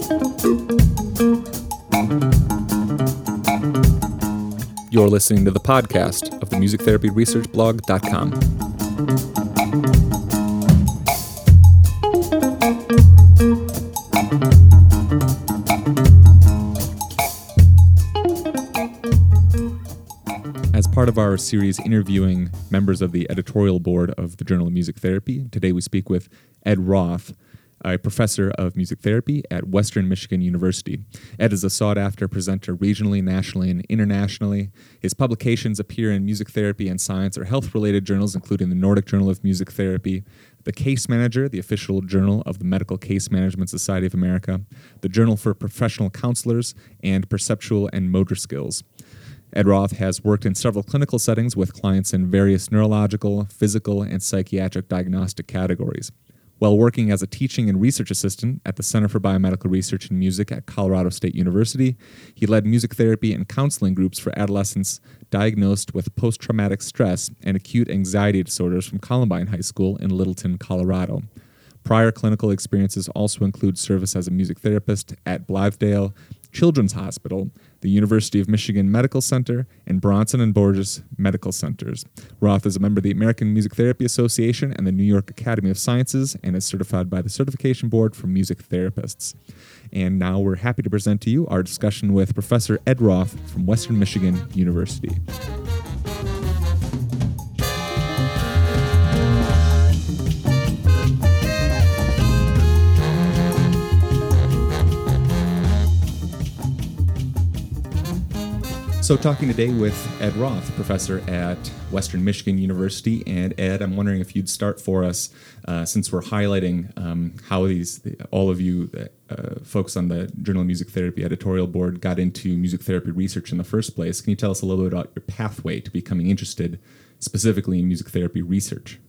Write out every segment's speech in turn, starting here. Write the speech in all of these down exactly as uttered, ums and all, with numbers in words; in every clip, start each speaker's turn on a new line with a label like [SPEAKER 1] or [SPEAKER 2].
[SPEAKER 1] You're listening to the podcast of the music therapy research blog dot com. As part of our series interviewing members of the editorial board of the Journal of Music Therapy, today we speak with Ed Roth, a professor of music therapy at Western Michigan University. Ed is a sought-after presenter regionally, nationally, and internationally. His publications appear in music therapy and science or health-related journals, including the Nordic Journal of Music Therapy, the Case Manager, the official journal of the Medical Case Management Society of America, the Journal for Professional Counselors, and Perceptual and Motor Skills. Ed Roth has worked in several clinical settings with clients in various neurological, physical, and psychiatric diagnostic categories. While working as a teaching and research assistant at the Center for Biomedical Research in Music at Colorado State University, he led music therapy and counseling groups for adolescents diagnosed with post-traumatic stress and acute anxiety disorders from Columbine High School in Littleton, Colorado. Prior clinical experiences also include service as a music therapist at Blythedale Children's Hospital, the University of Michigan Medical Center, and Bronson and Borges Medical Centers. Roth is a member of the American Music Therapy Association and the New York Academy of Sciences and is certified by the Certification Board for Music Therapists. And now we're happy to present to you our discussion with Professor Ed Roth from Western Michigan University. So talking today with Ed Roth, professor at Western Michigan University. And Ed, I'm wondering if you'd start for us, uh, since we're highlighting um, how these, all of you uh, folks on the Journal of Music Therapy editorial board got into music therapy research in the first place. Can you tell us a little bit about your pathway to becoming interested specifically in music therapy research?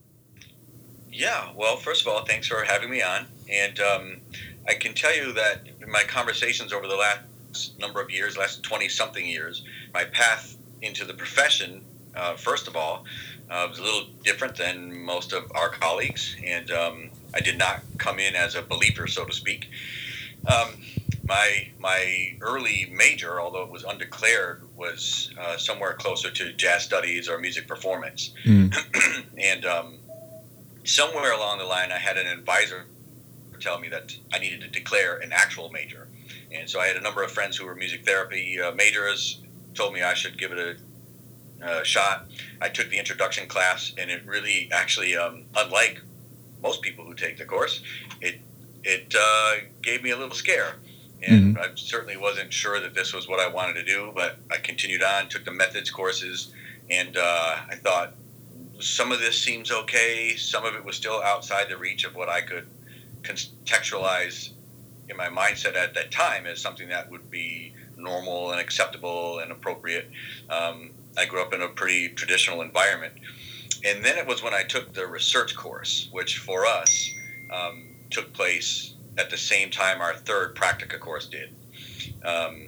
[SPEAKER 2] Yeah, well, first of all, thanks for having me on. And um, I can tell you that in my conversations over the last number of years, last twenty-something years, my path into the profession, uh, first of all, uh, was a little different than most of our colleagues, and um, I did not come in as a believer, so to speak. Um, my my early major, although it was undeclared, was uh, somewhere closer to jazz studies or music performance. Mm. And um, somewhere along the line, I had an advisor tell me that I needed to declare an actual major. And so I had a number of friends who were music therapy uh, majors, told me I should give it a uh, shot. I took the introduction class, and it really actually, um, unlike most people who take the course, it it uh, gave me a little scare. And mm-hmm. I certainly wasn't sure that this was what I wanted to do, but I continued on, took the methods courses, and uh, I thought some of this seems okay. Some of it was still outside the reach of what I could contextualize in my mindset at that time as something that would be normal and acceptable and appropriate. Um, I grew up in a pretty traditional environment. And then it was when I took the research course, which for us um, took place at the same time our third practica course did. Um,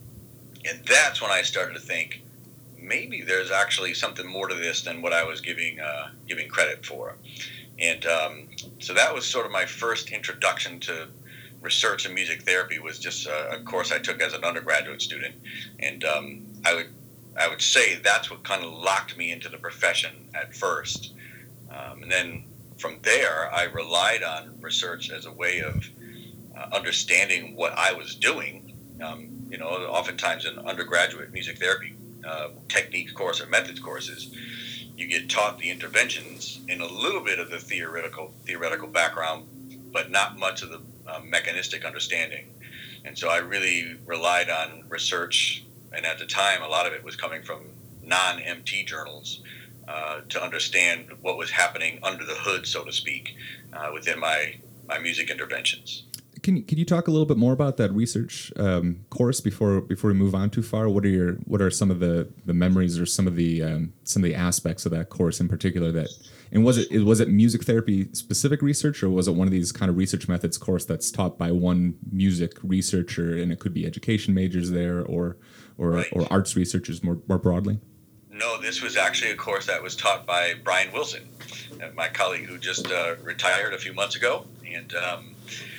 [SPEAKER 2] and that's when I started to think, maybe there's actually something more to this than what I was giving uh, giving credit for. And um, so that was sort of my first introduction to research and music therapy, was just a, a course I took as an undergraduate student. And um, I would I would say that's what kind of locked me into the profession at first. Um, and then from there, I relied on research as a way of uh, understanding what I was doing. Um, you know, oftentimes in undergraduate music therapy uh, techniques course or methods courses, you get taught the interventions and a little bit of the theoretical theoretical background, but not much of the uh, mechanistic understanding. And so I really relied on research, and at the time, a lot of it was coming from non-M T journals uh, to understand what was happening under the hood, so to speak, uh, within my, my music interventions.
[SPEAKER 1] Can you, can you talk a little bit more about that research um, course before before we move on too far? What are your what are some of the, the memories or some of the um, some of the aspects of that course in particular? That and was it was it music therapy specific research, or was it one of these kind of research methods course that's taught by one music researcher, and it could be education majors there or or right. or arts researchers more more broadly?
[SPEAKER 2] No, this was actually a course that was taught by Brian Wilson, my colleague who just uh, retired a few months ago, and. Um,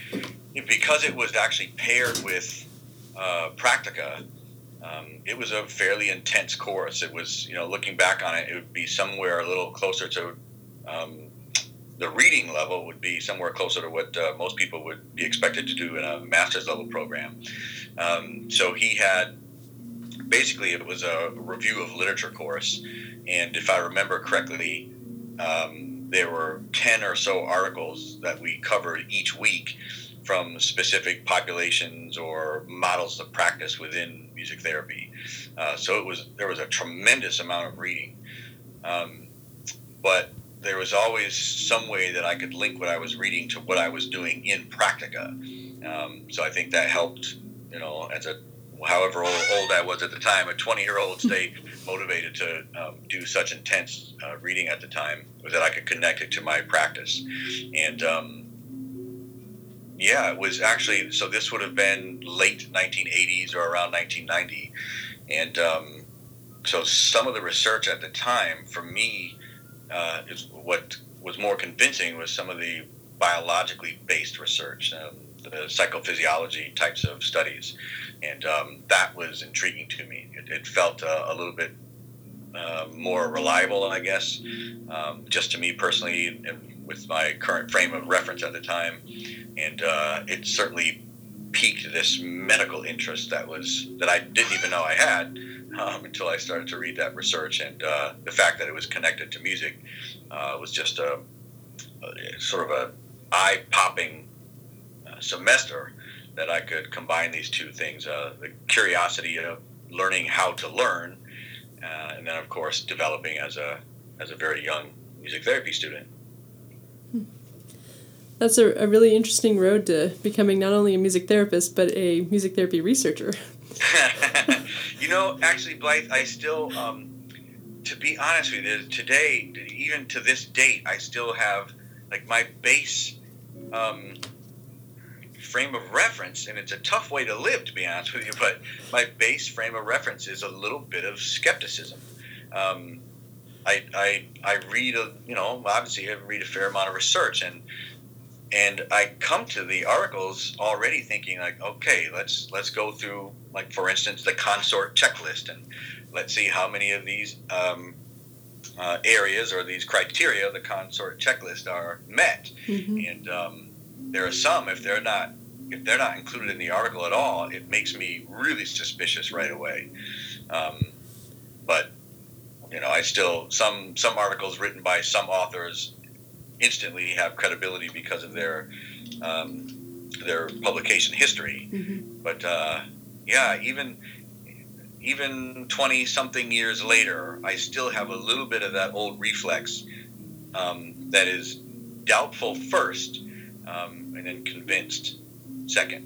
[SPEAKER 2] because it was actually paired with uh, practica, um, it was a fairly intense course. It was, you know, looking back on it, it would be somewhere a little closer to um, the reading level would be somewhere closer to what uh, most people would be expected to do in a master's level program. Um, so he had, basically it was a review of literature course. And if I remember correctly, um, there were ten or so articles that we covered each week from specific populations or models of practice within music therapy. Uh, so it was, there was a tremendous amount of reading. Um, but there was always some way that I could link what I was reading to what I was doing in practica. Um, so I think that helped, you know, as a, however old, old I was at the time, a twenty-year-old stay motivated to um, do such intense uh, reading at the time, was that I could connect it to my practice. And um, yeah, it was actually, so this would have been late nineteen eighties or around nineteen ninety. And um, so some of the research at the time, for me, uh, is what was more convincing was some of the biologically based research, um, the psychophysiology types of studies. And um, that was intriguing to me. It, it felt uh, a little bit uh, more reliable, I guess, um, just to me personally, and with my current frame of reference at the time. And uh, it certainly piqued this medical interest that was that I didn't even know I had um, until I started to read that research. And uh, the fact that it was connected to music uh, was just a, a sort of a eye-popping uh, semester that I could combine these two things, uh, the curiosity of learning how to learn, uh, and then, of course, developing as a as a very young music therapy student.
[SPEAKER 3] That's a, a really interesting road to becoming not only a music therapist, but a music therapy researcher.
[SPEAKER 2] You know, actually, Blythe, I still, um, to be honest with you, today, even to this date, I still have, like, my base um, frame of reference, and it's a tough way to live, to be honest with you, but my base frame of reference is a little bit of skepticism. Um, I, I, I read, a, you know, obviously I read a fair amount of research, and And I come to the articles already thinking like, okay, let's let's go through, like, for instance, the consort checklist, and let's see how many of these um, uh, areas or these criteria of the consort checklist are met. Mm-hmm. And um, there are some, if they're not if they're not included in the article at all, it makes me really suspicious right away. Um, but you know, I still some some articles written by some authors instantly have credibility because of their um, their publication history. Mm-hmm. But uh, yeah, even even twenty something years later, I still have a little bit of that old reflex um, that is doubtful first, um, and then convinced second.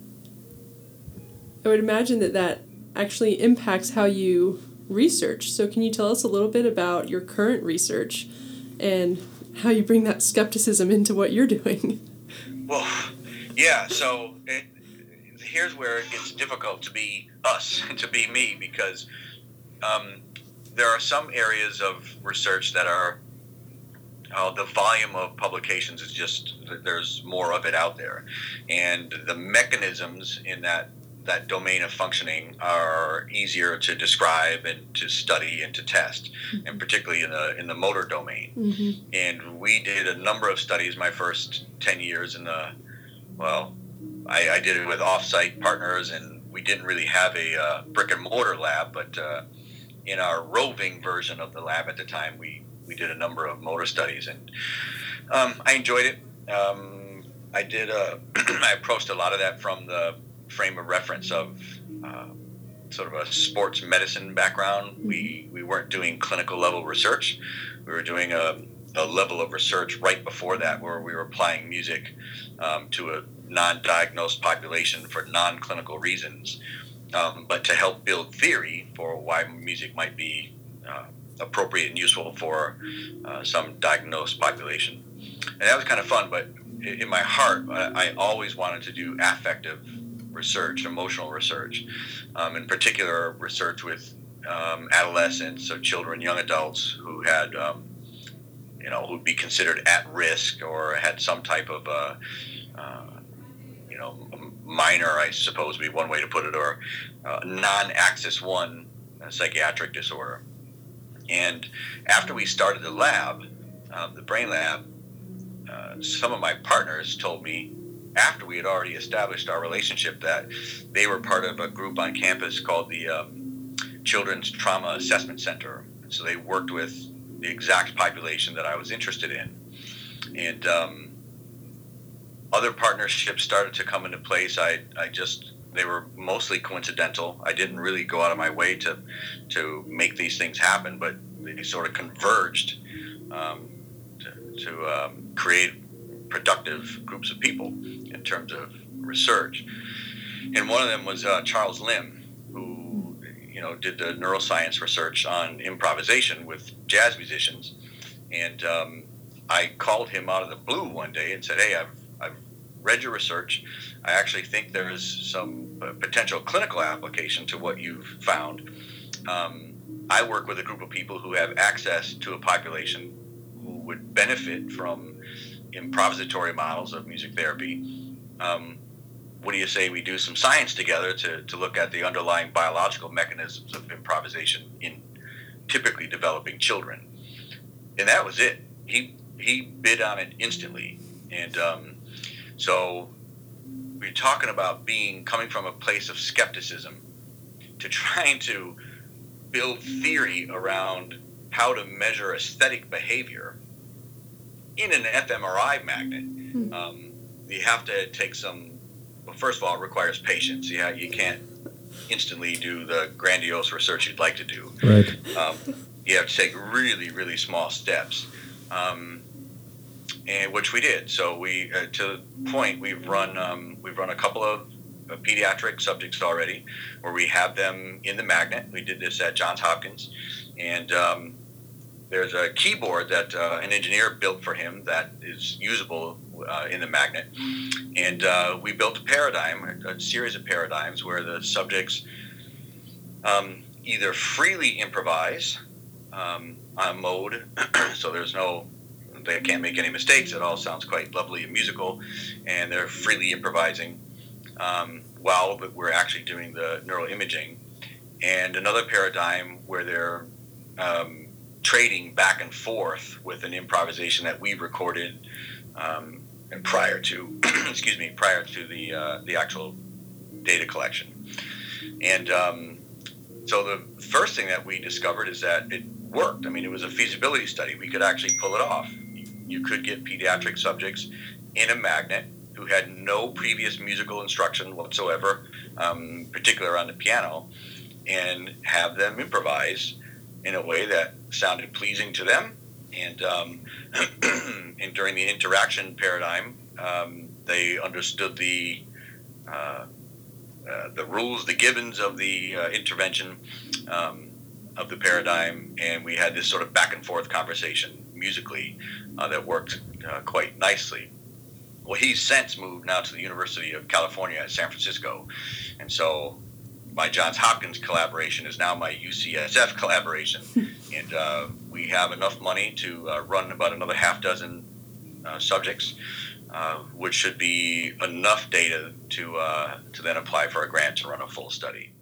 [SPEAKER 3] I would imagine that that actually impacts how you research. So can you tell us a little bit about your current research and how you bring that skepticism into what you're doing?
[SPEAKER 2] Well, yeah, so it, here's where it gets difficult to be us, to be me, because um, there are some areas of research that are, uh, the volume of publications is just, there's more of it out there. And the mechanisms in that that domain of functioning are easier to describe and to study and to test, mm-hmm. and particularly in the in the motor domain. Mm-hmm. And we did a number of studies my first ten years in the, well, I, I did it with off-site partners, and we didn't really have a uh, brick and mortar lab, but uh, in our roving version of the lab at the time, we, we did a number of motor studies, and um, I enjoyed it. Um, I did, a, I approached a lot of that from the frame of reference of uh, sort of a sports medicine background. We we weren't doing clinical level research. We were doing a, a level of research right before that where we were applying music um, to a non-diagnosed population for non-clinical reasons, um, but to help build theory for why music might be uh, appropriate and useful for uh, some diagnosed population. And that was kind of fun, but in my heart, I, I always wanted to do affective research, emotional research, um, in particular research with um, adolescents, so children, young adults who had, um, you know, who'd be considered at risk or had some type of, uh, uh, you know, minor, I suppose would be one way to put it, or uh, non-axis one uh, psychiatric disorder. And after we started the lab, uh, the brain lab, uh, some of my partners told me, after we had already established our relationship, that they were part of a group on campus called the um, Children's Trauma Assessment Center. So they worked with the exact population that I was interested in. And um, other partnerships started to come into place. I, I just, they were mostly coincidental. I didn't really go out of my way to, to make these things happen, but they sort of converged um, to, to um, create productive groups of people in terms of research. And one of them was uh, Charles Lim, who, you know, did the neuroscience research on improvisation with jazz musicians. And um, I called him out of the blue one day and said, hey, I've, I've read your research. I actually think there is some uh, potential clinical application to what you've found. Um, I work with a group of people who have access to a population who would benefit from improvisatory models of music therapy. Um, what do you say we do some science together to, to look at the underlying biological mechanisms of improvisation in typically developing children? And that was it. He he bid on it instantly. And um, so we're talking about being coming from a place of skepticism to trying to build theory around how to measure aesthetic behavior in an fMRI magnet. Hmm. Um, you have to take some, well, first of all, it requires patience. You, you can't instantly do the grandiose research you'd like to do.
[SPEAKER 1] Right.
[SPEAKER 2] Um, you have to take really, really small steps, um, and which we did. So we, uh, to the point, we've run, um, we've run a couple of uh, pediatric subjects already, where we have them in the magnet. We did this at Johns Hopkins, and um, there's a keyboard that uh, an engineer built for him that is usable uh, in the magnet. And uh, we built a paradigm, a, a series of paradigms where the subjects um, either freely improvise um, on mode, so there's no, they can't make any mistakes. It all sounds quite lovely and musical, and they're freely improvising um, while we're actually doing the neuroimaging. And another paradigm where they're um, trading back and forth with an improvisation that we recorded um, and prior to, excuse me, prior to the uh, the actual data collection. And um, so the first thing that we discovered is that it worked. I mean, it was a feasibility study. We could actually pull it off. You could get pediatric subjects in a magnet who had no previous musical instruction whatsoever, um, particularly on the piano, and have them improvise in a way that sounded pleasing to them. And, um, and during the interaction paradigm, um, they understood the uh, uh, the rules, the givens of the uh, intervention um, of the paradigm, and we had this sort of back and forth conversation musically uh, that worked uh, quite nicely. Well, he's since moved now to the University of California at San Francisco, and so my Johns Hopkins collaboration is now my U C S F collaboration, and uh, we have enough money to uh, run about another half dozen uh, subjects, uh, which should be enough data to uh, to then apply for a grant to run a full study.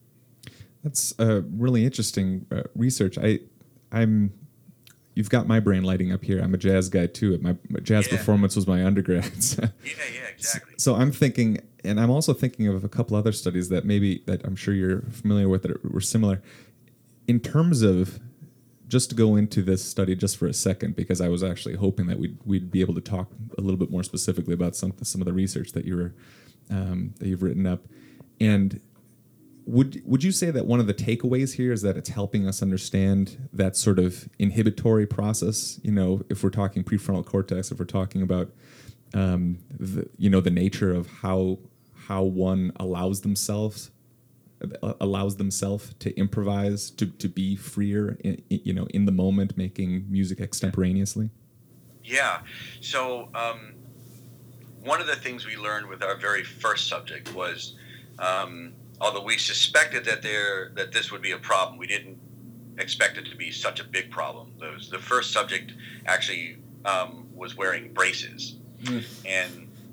[SPEAKER 1] That's uh, really interesting uh, research. I, I'm, you've got my brain lighting up here. I'm a jazz guy too. My, my jazz yeah. performance was my undergrad.
[SPEAKER 2] yeah, yeah, exactly.
[SPEAKER 1] So, so I'm thinking. And I'm also thinking of a couple other studies that maybe that I'm sure you're familiar with that were similar. In terms of, just to go into this study just for a second, because I was actually hoping that we'd we'd be able to talk a little bit more specifically about some some of the research that you were um, that you've written up. And would would you say that one of the takeaways here is that it's helping us understand that sort of inhibitory process? You know, if we're talking prefrontal cortex, if we're talking about um, the, you know, the nature of how how one allows themselves allows themselves to improvise, to, to be freer, in, you know, in the moment, making music extemporaneously?
[SPEAKER 2] Yeah. So um, one of the things we learned with our very first subject was, um, although we suspected that there that this would be a problem, we didn't expect it to be such a big problem. The, the first subject actually um, was wearing braces, mm. and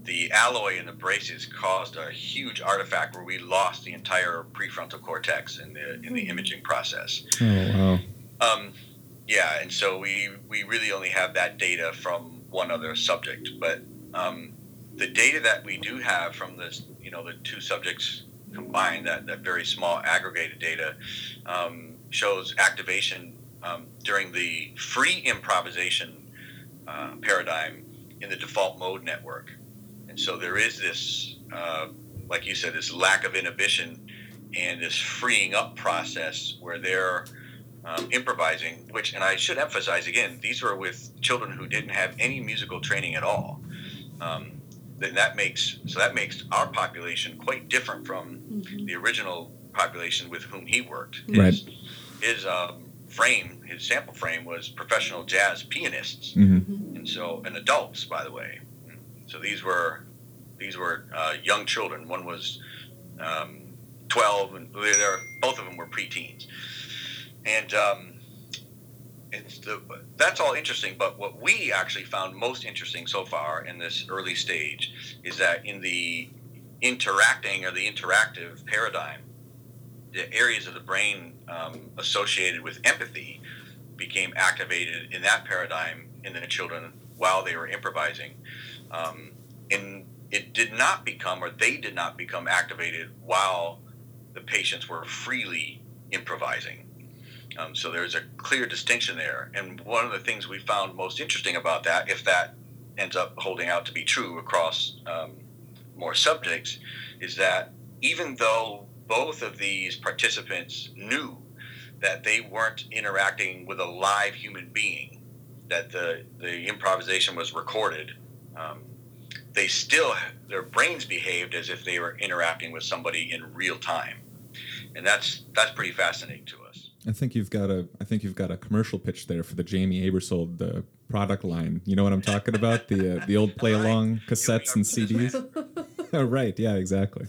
[SPEAKER 2] the alloy in the braces caused a huge artifact where we lost the entire prefrontal cortex in the in the imaging process.
[SPEAKER 1] Oh, wow.
[SPEAKER 2] Um, yeah, and so we we really only have that data from one other subject, but um, the data that we do have from this, you know, the two subjects combined, that, that very small aggregated data, um, shows activation um, during the free improvisation uh, paradigm in the default mode network. And so there is this, uh, like you said, this lack of inhibition and this freeing up process where they're um, improvising, which, and I should emphasize again, these were with children who didn't have any musical training at all. Um, then that makes, so that makes our population quite different from mm-hmm. the original population with whom he worked. His,
[SPEAKER 1] right.
[SPEAKER 2] his um, frame, his sample frame was professional jazz pianists.
[SPEAKER 1] Mm-hmm.
[SPEAKER 2] And so, and adults, by the way. So these were these were uh, young children. One was um, twelve, and they're, both of them were preteens. And um, it's the, that's all interesting. But what we actually found most interesting so far in this early stage is that in the interacting or the interactive paradigm, the areas of the brain um, associated with empathy became activated in that paradigm in the children while they were improvising. Um, and it did not become, or they did not become activated while the patients were freely improvising. Um, so there's a clear distinction there. And one of the things we found most interesting about that, if that ends up holding out to be true across um, more subjects, is that even though both of these participants knew that they weren't interacting with a live human being, that the, the improvisation was recorded, um, they still, their brains behaved as if they were interacting with somebody in real time. And that's that's pretty fascinating to us.
[SPEAKER 1] I think you've got a I think you've got a commercial pitch there for the Jamie Aebersold the product line. You know what I'm talking about? The uh, the old play along cassettes and C Ds. Oh, right. Yeah, exactly.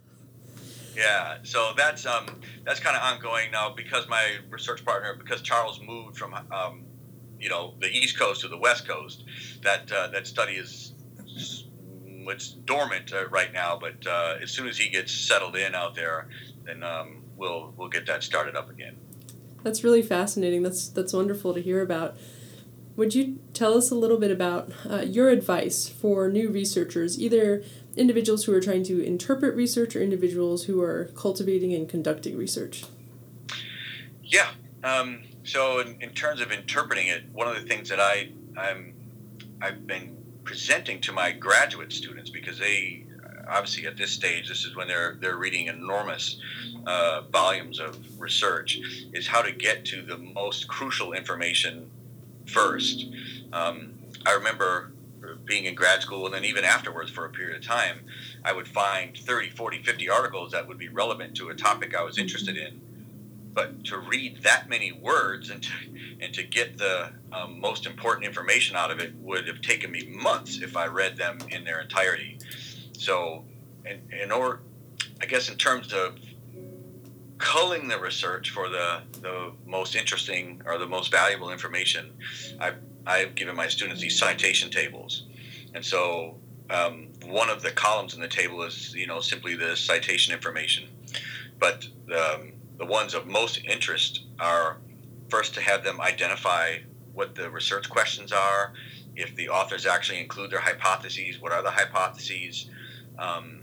[SPEAKER 2] Yeah, so that's um that's kind of ongoing now because my research partner, because Charles moved from um you know the East Coast to the West Coast, that uh, that study is it's dormant uh, right now. But uh, as soon as he gets settled in out there, then um, we'll we'll get that started up again.
[SPEAKER 3] That's really fascinating. That's that's wonderful to hear about. Would you tell us a little bit about uh, your advice for new researchers, either individuals who are trying to interpret research or individuals who are cultivating and conducting research?
[SPEAKER 2] Yeah. Um, so in, in terms of interpreting it, one of the things that I I'm I've been presenting to my graduate students, because they obviously at this stage, this is when they're they're reading enormous uh, volumes of research, is how to get to the most crucial information first. Um, I remember being in grad school, and then even afterwards for a period of time, I would find thirty, forty, fifty articles that would be relevant to a topic I was interested in. But to read that many words and to, and to get the um, most important information out of it would have taken me months if I read them in their entirety. So, in, in order, I guess in terms of culling the research for the, the most interesting or the most valuable information, I've, I've given my students these citation tables. And so um, one of the columns in the table is, you know, simply the citation information. But um, the ones of most interest are first to have them identify what the research questions are, if the authors actually include their hypotheses, what are the hypotheses, um,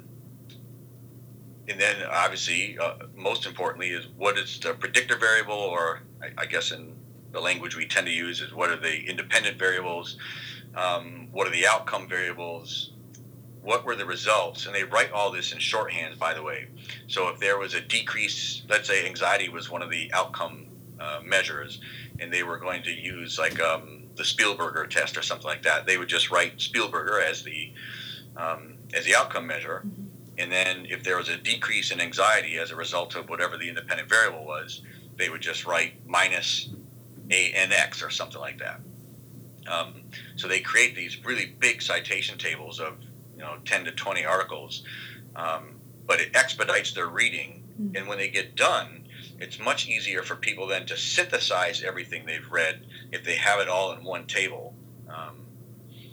[SPEAKER 2] and then obviously, uh, most importantly, is what is the predictor variable, or I, I guess in the language we tend to use is what are the independent variables, um, what are the outcome variables, what were the results, and they write all this in shorthand, by the way. So if there was a decrease, let's say anxiety was one of the outcome uh, measures, and they were going to use like um, the Spielberger test or something like that, they would just write Spielberger as the um, as the outcome measure. Mm-hmm. And then if there was a decrease in anxiety as a result of whatever the independent variable was, they would just write minus A N X or something like that. Um, so they create these really big citation tables of, you know, ten to twenty articles, um, but it expedites their reading. Mm-hmm. And when they get done, it's much easier for people then to synthesize everything they've read if they have it all in one table. Um,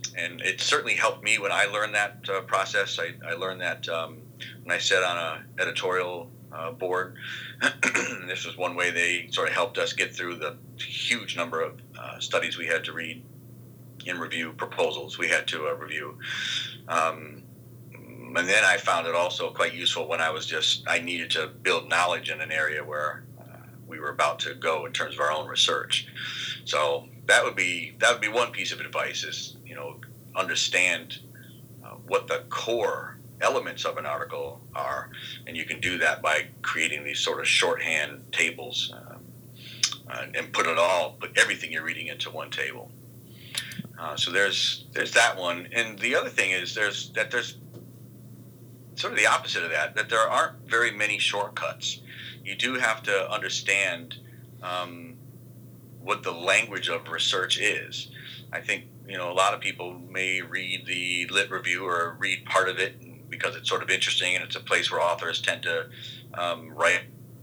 [SPEAKER 2] and it certainly helped me when I learned that uh, process. I, I learned that um, when I sat on a editorial uh, board. This was one way they sort of helped us get through the huge number of uh, studies we had to read and review, proposals we had to uh, review. Um, and then I found it also quite useful when I was just, I needed to build knowledge in an area where uh, we were about to go in terms of our own research. So that would be, that would be one piece of advice is, you know, understand uh, what the core elements of an article are, and you can do that by creating these sort of shorthand tables uh, uh, and put it all, put everything you're reading into one table. Uh, so there's there's that one, and the other thing is there's that there's sort of the opposite of that, that there aren't very many shortcuts. You do have to understand um, what the language of research is. I think, you know, a lot of people may read the lit review or read part of it because it's sort of interesting, and it's a place where authors tend to um, write.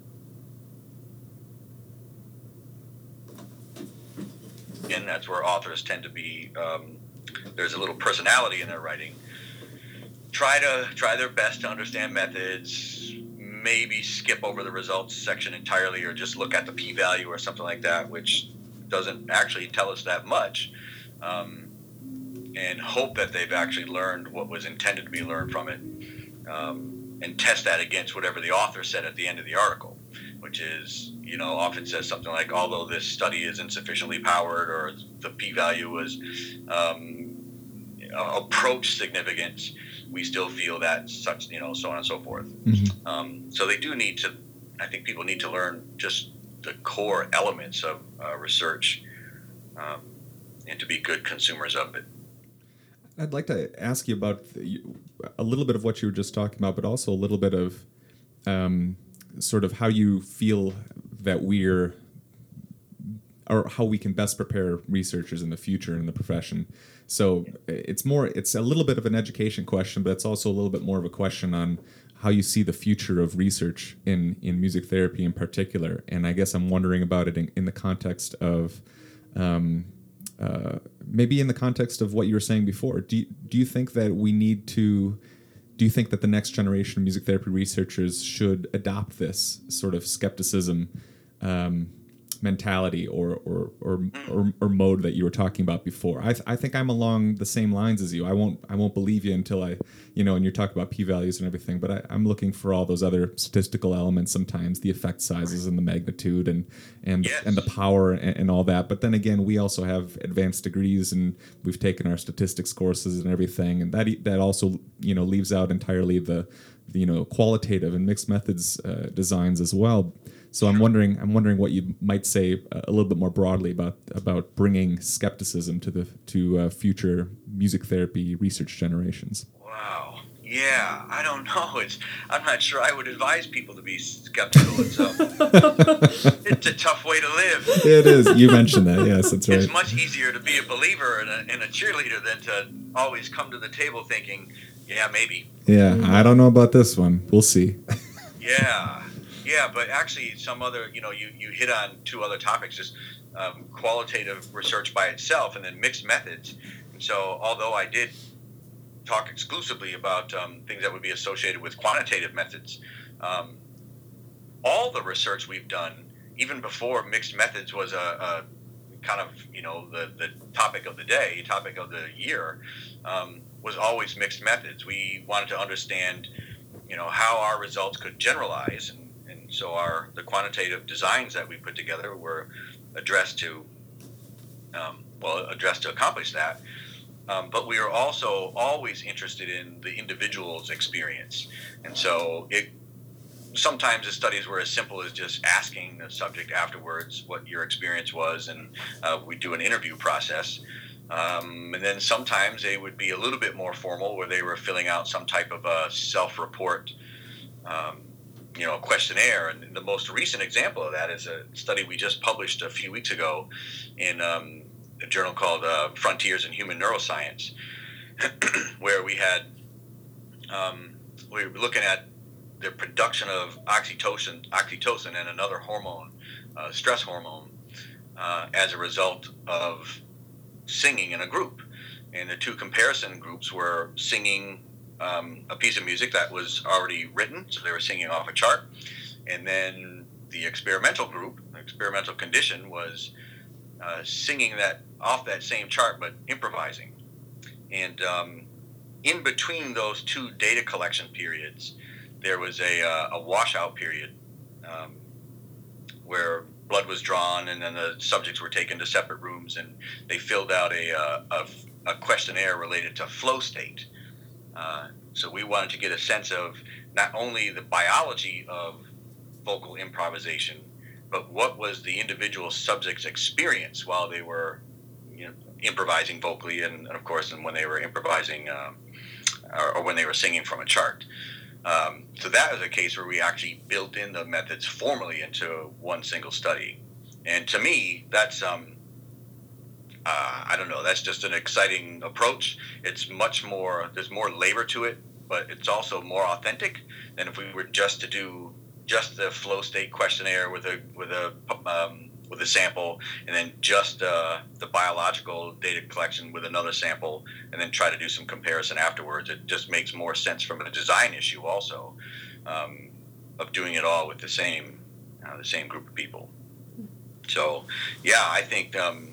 [SPEAKER 2] And that's where authors tend to be, um, there's a little personality in their writing. Try to try their best to understand methods, maybe skip over the results section entirely or just look at the p-value or something like that, which doesn't actually tell us that much, um, and hope that they've actually learned what was intended to be learned from it, um, and test that against whatever the author said at the end of the article, which is, you know, often says something like, although this study isn't sufficiently powered or the p-value was um, approached significance, we still feel that such, you know, so on and so forth. Mm-hmm. Um, so they do need to, I think people need to learn just the core elements of uh, research um, and to be good consumers of it.
[SPEAKER 1] I'd like to ask you about the, a little bit of what you were just talking about, but also a little bit of um, sort of how you feel that we're, or how we can best prepare researchers in the future in the profession. So it's more, it's a little bit of an education question, but it's also a little bit more of a question on how you see the future of research in, in music therapy in particular. And I guess I'm wondering about it in, in the context of, um, uh, maybe in the context of what you were saying before. Do you, do you think that we need to, do you think that the next generation of music therapy researchers should adopt this sort of skepticism, um, mentality or or, or or or mode that you were talking about before? I th- I think I'm along the same lines as you. I won't I won't believe you until I, you know, and you're talking about p-values and everything, but I, I'm looking for all those other statistical elements sometimes, the effect sizes and the magnitude and and
[SPEAKER 2] yes.
[SPEAKER 1] and the power and, and all that. But then again, we also have advanced degrees and we've taken our statistics courses and everything, and that that also, you know, leaves out entirely the, the you know, qualitative and mixed methods uh, designs as well. So I'm wondering, I'm wondering what you might say a little bit more broadly about about bringing skepticism to the to uh, future music therapy research generations.
[SPEAKER 2] Wow. Yeah, I don't know. It's I'm not sure I would advise people to be skeptical. It's a, it's a tough way to live.
[SPEAKER 1] It is. You mentioned that. Yes, that's right.
[SPEAKER 2] It's much easier to be a believer and a, and a cheerleader than to always come to the table thinking, yeah, maybe.
[SPEAKER 1] Yeah, I don't know about this one. We'll see.
[SPEAKER 2] Yeah. Yeah, but actually some other, you know, you, you hit on two other topics, just um, qualitative research by itself and then mixed methods. And so although I did talk exclusively about um, things that would be associated with quantitative methods, um, all the research we've done, even before mixed methods was a, a kind of, you know, the, the topic of the day, topic of the year, um, was always mixed methods. We wanted to understand, you know, how our results could generalize, and so our the quantitative designs that we put together were addressed to, um, well, addressed to accomplish that. Um, but we are also always interested in the individual's experience. And so it sometimes the studies were as simple as just asking the subject afterwards what your experience was, and uh, we do an interview process. Um, and then sometimes they would be a little bit more formal, where they were filling out some type of a self-report, um, you know, questionnaire. And the most recent example of that is a study we just published a few weeks ago in um, a journal called uh, Frontiers in Human Neuroscience, where we had, um, we were looking at the production of oxytocin, oxytocin and another hormone, uh, stress hormone, uh, as a result of singing in a group. and the two comparison groups were singing um, a piece of music that was already written, so they were singing off a chart, and then the experimental group, the experimental condition, was uh, singing that off that same chart but improvising. And um, in between those two data collection periods, there was a, uh, a washout period um, where blood was drawn, and then the subjects were taken to separate rooms, and they filled out a, uh, a, a questionnaire related to flow state. Uh, so we wanted to get a sense of not only the biology of vocal improvisation, but what was the individual subject's experience while they were, you know, improvising vocally, and, and of course, and when they were improvising um, or, or when they were singing from a chart. Um, so that was a case where we actually built in the methods formally into one single study. And to me, that's, um, uh, I don't know, that's just an exciting approach. It's much more, there's more labor to it, but it's also more authentic than if we were just to do just the flow state questionnaire with a, with a, um, with a sample, and then just uh, the biological data collection with another sample, and then try to do some comparison afterwards. It just makes more sense from a design issue also, um, of doing it all with the same uh, the same group of people. So, yeah, I think um,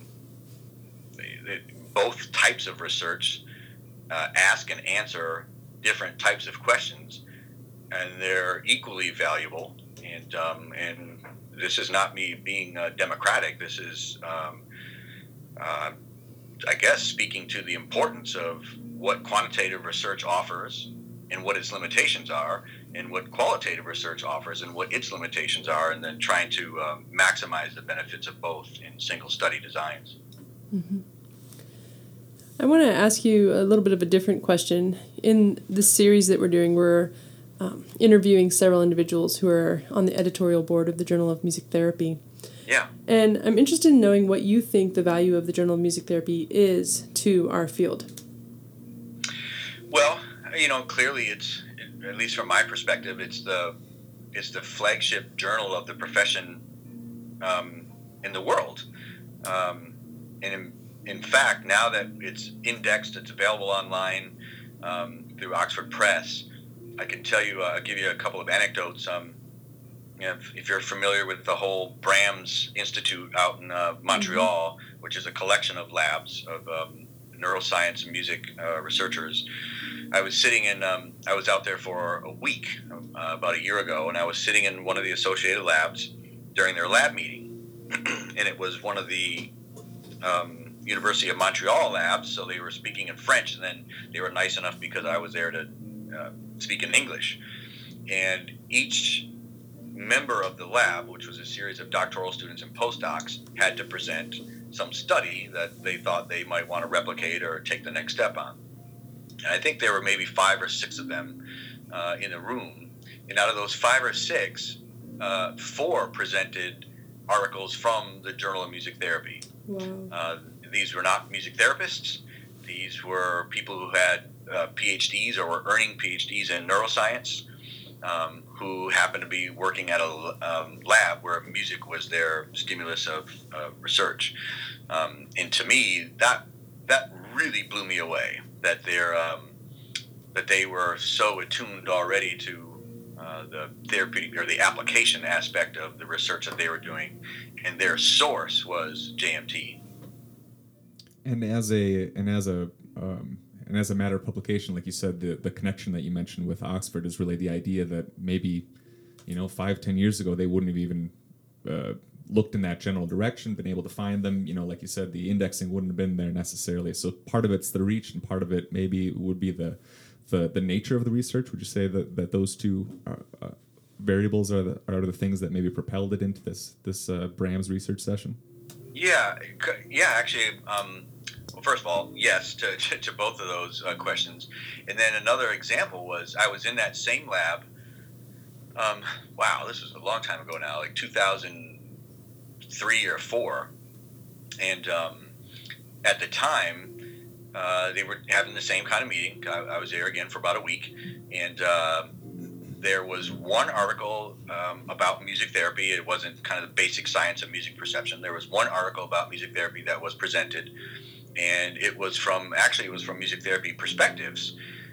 [SPEAKER 2] it, both types of research uh, ask and answer different types of questions, and they're equally valuable. And um, and this is not me being uh, democratic. This is, um, uh, I guess, speaking to the importance of what quantitative research offers and what its limitations are, and what qualitative research offers and what its limitations are, and then trying to um, maximize the benefits of both in single study designs.
[SPEAKER 3] Mm-hmm. I want to ask you a little bit of a different question. In this series that we're doing, we're Um, interviewing several individuals who are on the editorial board of the Journal of Music Therapy.
[SPEAKER 2] Yeah.
[SPEAKER 3] And I'm interested in knowing what you think the value of the Journal of Music Therapy is to our field.
[SPEAKER 2] Well, you know, clearly it's, at least from my perspective, it's the it's the flagship journal of the profession um, in the world. Um, and in, in fact, now that it's indexed, it's available online um, through Oxford Press, I can tell you, uh, I'll give you a couple of anecdotes. Um, you know, if, if you're familiar with the whole Brahms Institute out in uh, Montreal, mm-hmm. which is a collection of labs of um, neuroscience and music uh, researchers, I was sitting in, um, I was out there for a week uh, about a year ago, and I was sitting in one of the associated labs during their lab meeting. And it was one of the um, University of Montreal labs, so they were speaking in French, and then they were nice enough because I was there to Uh, speak in English. And each member of the lab, which was a series of doctoral students and postdocs, had to present some study that they thought they might want to replicate or take the next step on. And I think there were maybe five or six of them uh, in the room. And out of those five or six, uh, four presented articles from the Journal of Music Therapy.
[SPEAKER 3] Wow.
[SPEAKER 2] Uh, these were not music therapists. These were people who had Uh, PhDs or were earning PhDs in neuroscience, um, who happened to be working at a um, lab where music was their stimulus of uh, research. Um, and to me, that that really blew me away. That they're um, that they were so attuned already to uh, the therapeutic or the application aspect of the research that they were doing, and their source was J M T.
[SPEAKER 1] And as a and as a um And as a matter of publication, like you said, the, the connection that you mentioned with Oxford is really the idea that maybe, you know, five, ten years ago, they wouldn't have even uh, looked in that general direction, been able to find them. You know, like you said, the indexing wouldn't have been there necessarily. So part of it's the reach, and part of it maybe would be the the, the nature of the research. Would you say that, that those two are, uh, variables are the are the things that maybe propelled it into this this uh, Brahms research session?
[SPEAKER 2] Yeah, yeah, actually. Um, Well, first of all, yes to, to, to both of those uh, questions. And then another example was I was in that same lab. Um, wow, this was a long time ago now, like two thousand three or four. And um, at the time, uh, they were having the same kind of meeting. I, I was there again for about a week. And uh, there was one article um, about music therapy. It wasn't kind of the basic science of music perception. There was one article about music therapy that was presented. and it was from actually it was from Music Therapy Perspectives,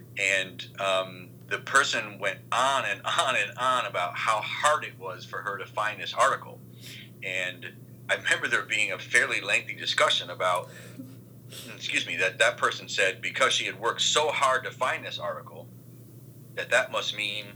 [SPEAKER 2] and um, the person went on and on and on about how hard it was for her to find this article, and I remember there being a fairly lengthy discussion about, excuse me, that that person said because she had worked so hard to find this article, that that must mean,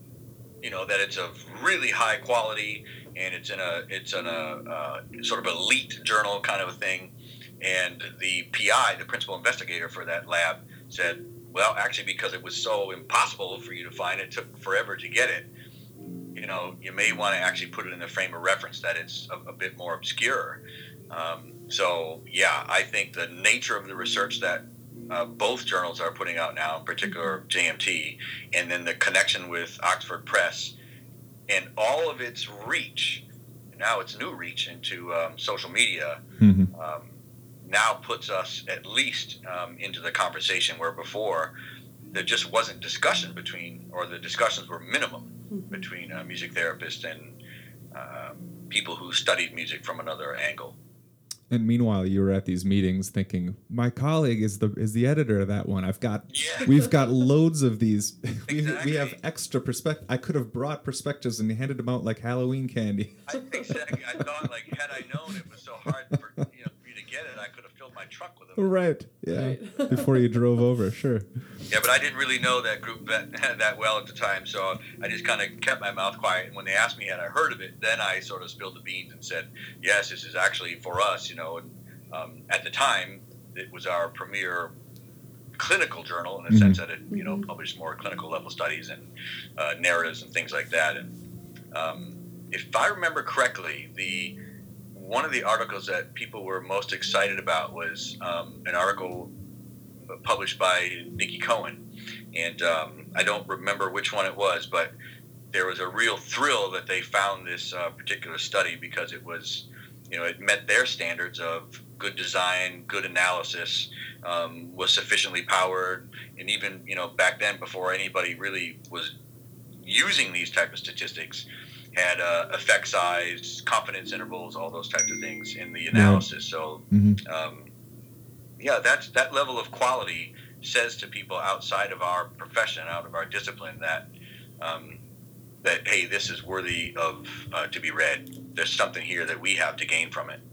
[SPEAKER 2] you know, that it's of really high quality and it's in a it's in a uh, sort of elite journal kind of a thing. And the P I, the principal investigator for that lab, said, well, actually, because it was so impossible for you to find it, it took forever to get it. You know, you may want to actually put it in the frame of reference that it's a, a bit more obscure. Um, so, yeah, I think the nature of the research that uh, both journals are putting out now, in particular J M T, and then the connection with Oxford Press, and all of its reach, now its new reach into um, social media, mm-hmm. um, now puts us at least um, into the conversation where before there just wasn't discussion between, or the discussions were minimum between uh, music therapists and uh, people who studied music from another angle.
[SPEAKER 1] And meanwhile, you were at these meetings thinking, my colleague is the is the editor of that one. I've got, yeah. We've got loads of these. Exactly. we, we have extra perspective. I could have brought perspectives and handed them out like Halloween candy.
[SPEAKER 2] I, exactly. I thought, like, had I known it was so hard for, you know, for you to get it, I could have filled my truck with them.
[SPEAKER 1] Right. Yeah. Right. Before you drove over, sure.
[SPEAKER 2] Yeah, but I didn't really know that group that, that well at the time, so I just kind of kept my mouth quiet. And when they asked me had I heard of it, then I sort of spilled the beans and said, yes, this is actually for us, you know. And um, at the time, it was our premier clinical journal in the mm-hmm. sense that it, you know, published more clinical level studies and uh, narratives and things like that. And um, if I remember correctly, the one of the articles that people were most excited about was um, an article published by Nikki Cohen, and um, I don't remember which one it was, but there was a real thrill that they found this uh, particular study because it was, you know, it met their standards of good design, good analysis, um, was sufficiently powered, and even, you know, back then before anybody really was using these type of statistics, had uh, effect size, confidence intervals, all those types of things in the analysis. So, mm-hmm. um, yeah, that's that level of quality says to people outside of our profession, out of our discipline, that um, that hey, this is worthy of uh, to be read. There's something here that we have to gain from it.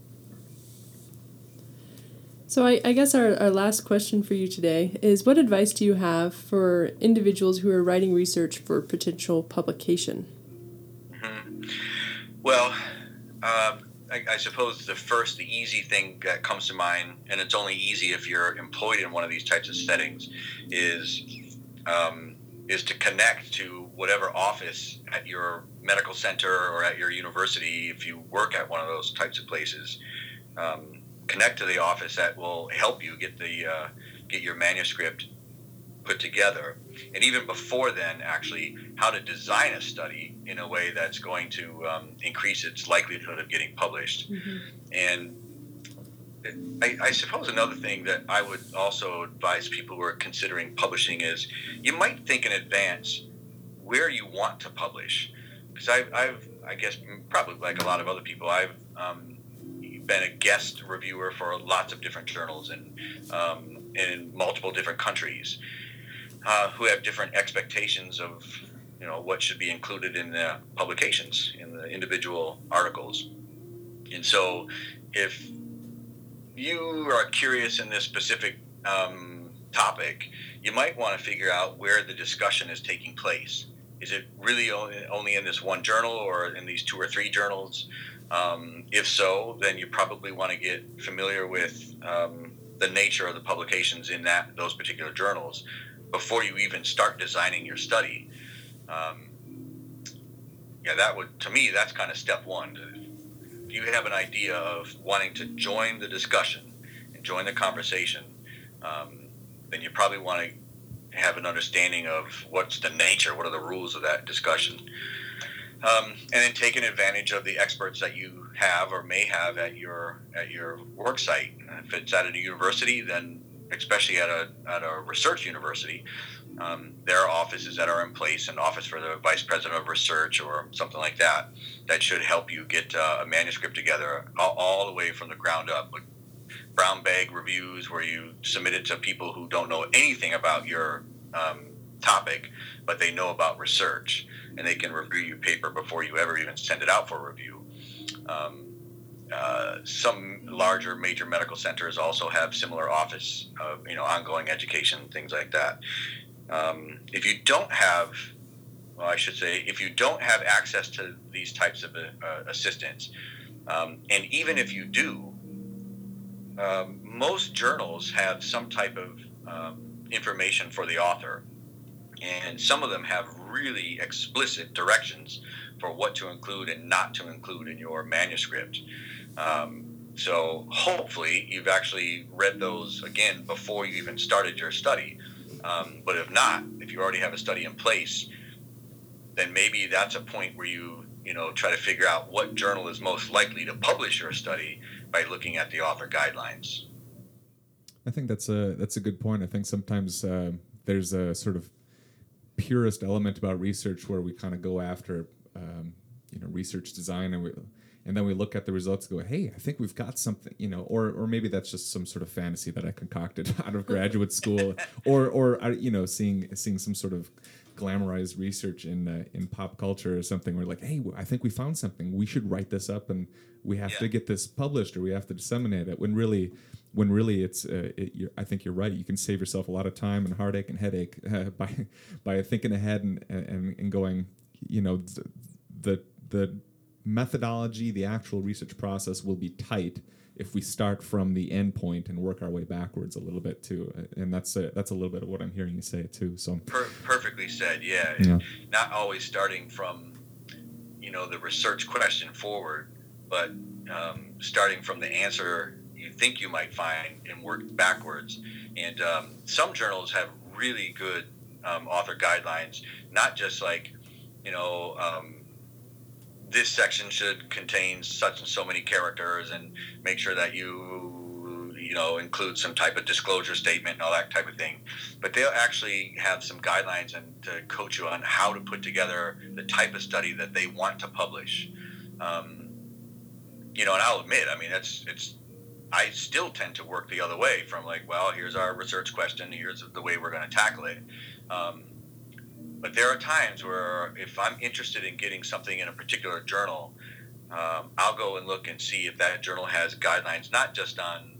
[SPEAKER 3] So I, I guess our, our last question for you today is, what advice do you have for individuals who are writing research for potential publication?
[SPEAKER 2] Mm-hmm. Well, uh, I, I suppose the first, the easy thing that comes to mind, and it's only easy if you're employed in one of these types of settings, is um, is to connect to whatever office at your medical center or at your university, if you work at one of those types of places. Um, connect to the office that will help you get the uh, get your manuscript put together, and even before then, actually, how to design a study in a way that's going to um, increase its likelihood of getting published. Mm-hmm. And I, I suppose another thing that I would also advise people who are considering publishing is you might think in advance where you want to publish, because I've, I've I guess probably like a lot of other people, I've um, been a guest reviewer for lots of different journals and um, in multiple different countries. Uh, who have different expectations of, you know, what should be included in the publications, in the individual articles. And so if you are curious in this specific um, topic, you might want to figure out where the discussion is taking place. Is it really only, only in this one journal or in these two or three journals? Um, if so, then you probably want to get familiar with um, the nature of the publications in that those particular journals before you even start designing your study. Um, yeah, that would, to me, that's kind of step one. If you have an idea of wanting to join the discussion and join the conversation, um, then you probably want to have an understanding of what's the nature, what are the rules of that discussion. Um, and then taking advantage of the experts that you have or may have at your at your work site. If it's at a university, then especially at a at a research university, um, there are offices that are in place, an office for the vice president of research or something like that, that should help you get uh, a manuscript together all, all the way from the ground up. But brown bag reviews where you submit it to people who don't know anything about your um, topic, but they know about research, and they can review your paper before you ever even send it out for review. Um, uh, some larger major medical centers also have similar office of, you know, ongoing education, things like that. Um, if you don't have, well, I should say, if you don't have access to these types of uh, assistants, um, and even if you do, um, most journals have some type of um, information for the author, and some of them have really explicit directions for what to include and not to include in your manuscript. Um, so hopefully you've actually read those again before you even started your study. Um, but if not, if you already have a study in place, then maybe that's a point where you, you know, try to figure out what journal is most likely to publish your study by looking at the author guidelines.
[SPEAKER 1] I think that's a that's a good point. I think sometimes uh, there's a sort of purist element about research where we kind of go after, um, you know, research design, and we, and then we look at the results and go, hey, I think we've got something, you know, or or maybe that's just some sort of fantasy that I concocted out of graduate school, or or you know, seeing seeing some sort of glamorized research in uh, in pop culture or something. We're like, hey, I think we found something. We should write this up, and we have yeah. to get this published, or we have to disseminate it. When really, when really, it's uh, it, you're, I think you're right. You can save yourself a lot of time and heartache and headache uh, by by thinking ahead and and, and going, you know, the the methodology, the actual research process will be tight if we start from the end point and work our way backwards a little bit too. And that's a, that's a little bit of what I'm hearing you say too. So
[SPEAKER 2] per- perfectly said. Yeah.
[SPEAKER 1] yeah.
[SPEAKER 2] Not always starting from, you know, the research question forward, but um, starting from the answer you think you might find and work backwards. And um, some journals have really good um, author guidelines, not just like, you know, um, this section should contain such and so many characters, and make sure that you, you know, include some type of disclosure statement and all that type of thing. But they'll actually have some guidelines and to coach you on how to put together the type of study that they want to publish. Um, you know, and I'll admit, I mean, that's it's. I still tend to work the other way from like, well, here's our research question, here's the way we're going to tackle it. Um, But there are times where if I'm interested in getting something in a particular journal, um, I'll go and look and see if that journal has guidelines, not just on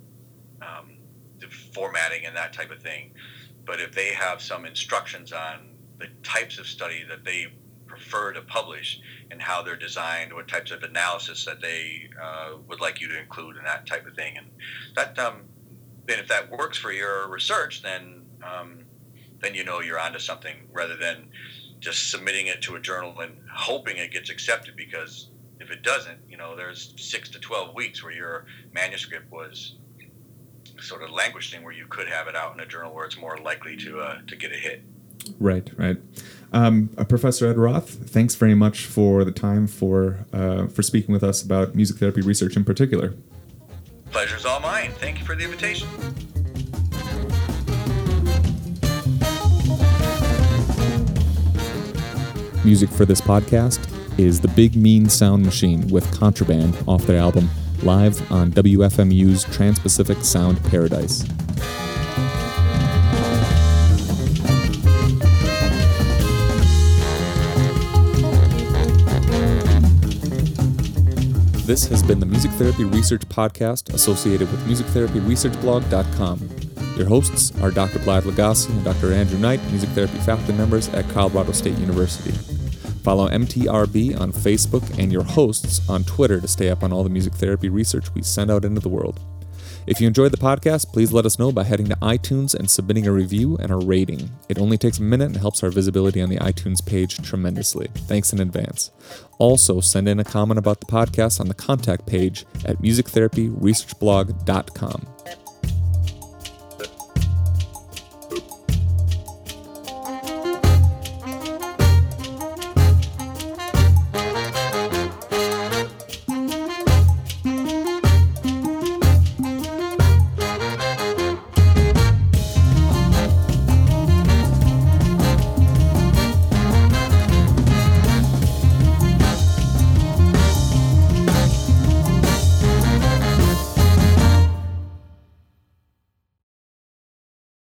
[SPEAKER 2] um, the formatting and that type of thing, but if they have some instructions on the types of study that they prefer to publish and how they're designed, what types of analysis that they uh, would like you to include and that type of thing. And that, um, then if that works for your research, then um, then you know you're onto something, rather than just submitting it to a journal and hoping it gets accepted, because if it doesn't, you know, there's six to twelve weeks where your manuscript was sort of languishing, where you could have it out in a journal where it's more likely to uh, to get a hit.
[SPEAKER 1] Right, right. Um, uh, Professor Ed Roth, thanks very much for the time for uh, for speaking with us about music therapy research in particular.
[SPEAKER 2] Pleasure's all mine. Thank you for the invitation.
[SPEAKER 1] Music for this podcast is The Big Mean Sound Machine with Contraband off their album Live on W F M U's Trans-Pacific Sound Paradise. This has been the Music Therapy Research Podcast associated with music therapy research blog dot com. Your hosts are Doctor Vlad Lagasse and Doctor Andrew Knight, music therapy faculty members at Colorado State University. Follow M T R B on Facebook and your hosts on Twitter to stay up on all the music therapy research we send out into the world. If you enjoyed the podcast, please let us know by heading to iTunes and submitting a review and a rating. It only takes a minute and helps our visibility on the iTunes page tremendously. Thanks in advance. Also, send in a comment about the podcast on the contact page at music therapy research blog dot com.